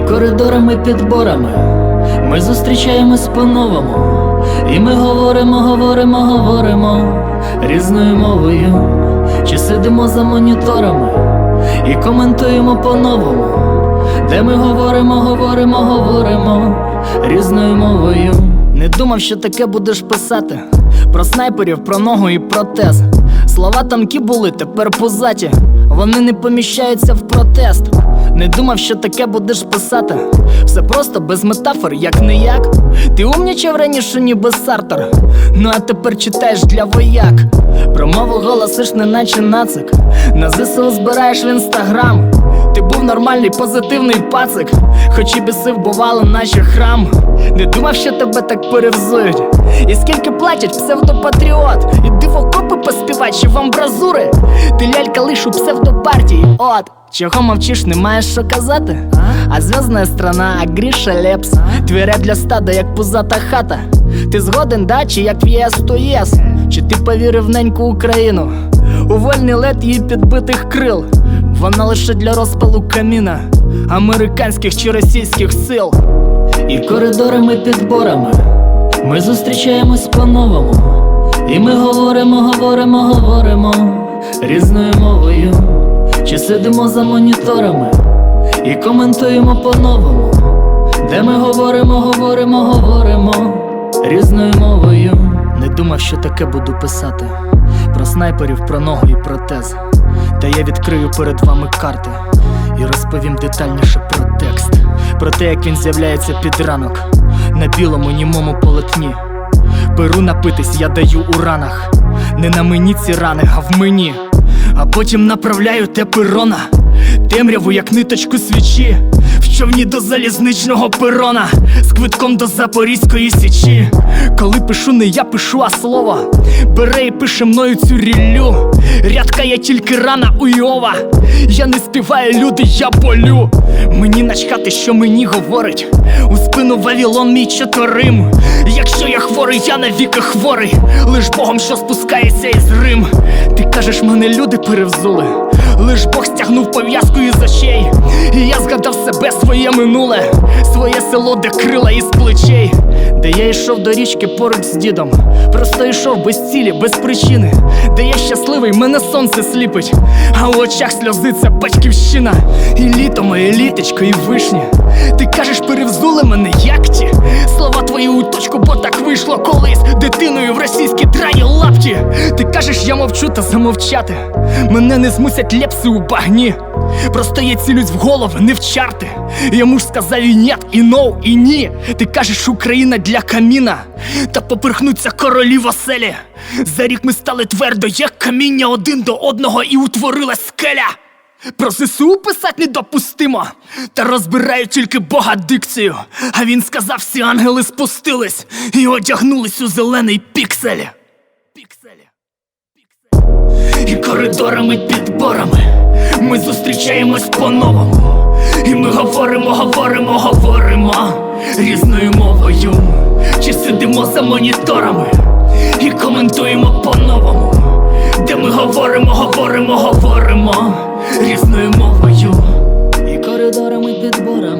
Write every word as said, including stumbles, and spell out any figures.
коридорами, підборами ми зустрічаємось по-новому, і ми говоримо, говоримо, говоримо різною мовою. Чи сидимо за моніторами і коментуємо по-новому, де ми говоримо, говоримо, говоримо різною мовою. Не думав, що таке будеш писати про снайперів, про ногу і протез. Слова тонкі були, тепер пузаті, вони не поміщаються в протест. Не думав, що таке будеш писати, все просто без метафор, як не як. Ти умнічав раніше, ніби Сартер, ну а тепер читаєш для вояк. Про мову голосиш, неначе нацик, на ЗСУ збираєш в інстаграм. Ти був нормальний, позитивний пацик, хоч і бісив, бувало, наче храм. Не думав, що тебе так перевзують, і скільки платять псевдопатріот. Іди в окопи поспівай, чи в амбразури. Ти лялька лиш у псевдопартії, от. Чого мовчиш, не маєш що казати? А зв'язна страна, а Гріша Лепс. Твій реп для стада, як пузата хата. Ти згоден, да, чи як в ЄС, то єс? Чи ти повірив в неньку Україну, у вольний лед її підбитих крил? Вона лише для розпалу каміна американських чи російських сил. І коридорами, підборами ми зустрічаємось по-новому, і ми говоримо, говоримо, говоримо різною мовою. Чи сидимо за моніторами і коментуємо по-новому, де ми говоримо, говоримо, говоримо різною мовою. Не думав, що таке буду писати про снайперів, про ногу і протез. Та я відкрию перед вами карти і розповім детальніше про текст, про те, як він з'являється під ранок на білому німому полотні. Беру напитись, я даю у ранах, не на мені ці рани, а в мені. А потім направляю те перона, темряву, як ниточку свічі, в човні до залізничного перона, з квитком до Запорізької січі. Коли пишу не я пишу, а слово бере і пише мною цю ріллю. Рядка я тільки рана у Йова, я не співаю, люди, я болю. Мені начхати, що мені говорить, у спину Вавилон мій чотирим. Якщо я хворий, я навіки хворий, лиш Богом, що спускається із Рим. Ти кажеш, мене люди перевзули, лиш Бог стягнув пов'язку із очей. І я згадав себе, своє минуле, своє село, де крила із плечей. Де я йшов до річки поруч з дідом, просто йшов без цілі, без причини. Де я щасливий, мене сонце сліпить, а в очах сльозиться батьківщина. І літо моє літечко, і вишні. Ти кажеш, перевзули мене, як ті слова твої у точку, бо так вийшло колись дитиною в російській драні лапті. Ти кажеш, я мовчу, та замовчати мене не змусять лепси у багні. Просто я цілюсь в голови, не в чарти. Йому ж сказав і нєт, і ноу, і ні. Ти кажеш, Україна для каміна, та поперхнуться королі в оселі. За рік ми стали твердо, як каміння, один до одного, і утворилась скеля. Про ЗСУ писать недопустимо, та розбираю тільки Бога дикцію. А він сказав, всі ангели спустились і одягнулись у зелений піксель. Піксель. І коридорами, підборами ми зустрічаємось по-новому, і ми говоримо, говоримо, говоримо різною мовою. Чи сидимо за моніторами і коментуємо по-новому, де ми говоримо, говоримо, говоримо різною мовою. І коридорами, підборами